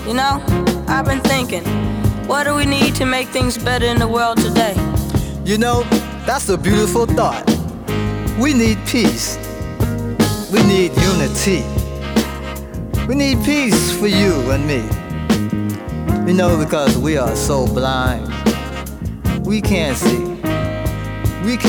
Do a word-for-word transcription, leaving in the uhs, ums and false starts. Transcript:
You know, I've been thinking, what do we need to make things better in the world today? You know, that's a beautiful thought. We need peace. We need unity. We need peace for you and me. You know, because we are so blind. We can't see. We can't